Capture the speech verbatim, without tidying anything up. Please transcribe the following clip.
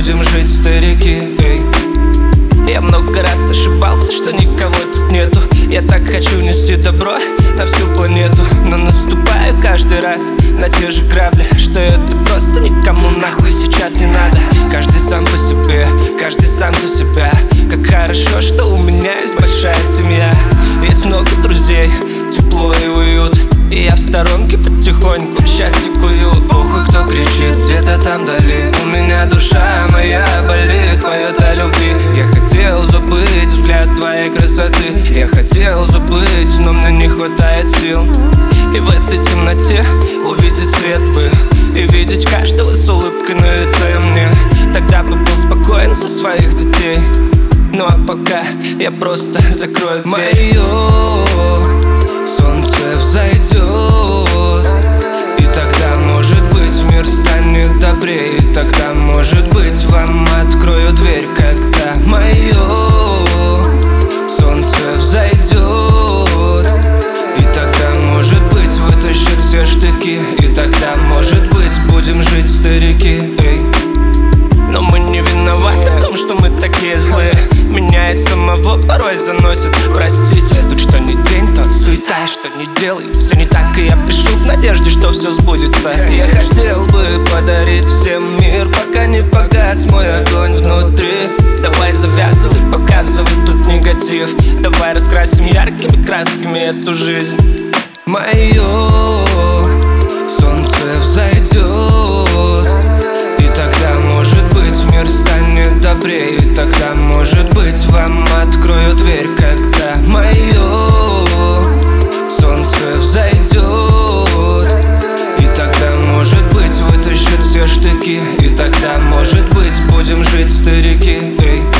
будем жить, старики, эй. Я много раз ошибался, что никого тут нету. Я так хочу нести добро на всю планету, но наступаю каждый раз на те же грабли, что это просто никому нахуй сейчас не надо. Каждый сам по себе, каждый сам за себя. Как хорошо, что у меня есть большая семья. Есть много друзей, тепло и уют, и я в сторонке потихоньку счастье кую. Похуй, кто кричит где-то там вдали. У меня душа моя болит, поет о любви. Я хотел забыть взгляд твоей красоты. Я хотел забыть, но мне не хватает сил. И в этой темноте увидеть свет бы, и видеть каждого с улыбкой на лице мне. Тогда бы был спокоен за своих детей. Ну а пока я просто закрою дверь. Мое солнце взойдет, и тогда, может быть, мир станет добрее. И тогда, может быть, вам открою дверь, когда мое солнце взойдет. И тогда, может быть, вытащат все штыки. И тогда, может быть, будем жить, старики, эй. Но мы не виноваты в том, что мы такие злые. Меня и самого порой заносит. Простите, тут что ни день, то суета, что не делай. Все не так, и я пишу в надежде, что все сбудется. Я хотел бы подарить всем мир, пока не погас мой огонь внутри. Давай завязывай, показывай тут негатив. Давай раскрасим яркими красками эту жизнь. Мое солнце взойдет, и тогда, может быть, мир станет добрее. И тогда, может быть, вам открою дверь, когда мое солнце взойдет. И тогда, может быть, вытащат все штыки. И тогда, может быть, будем жить, старики, эй.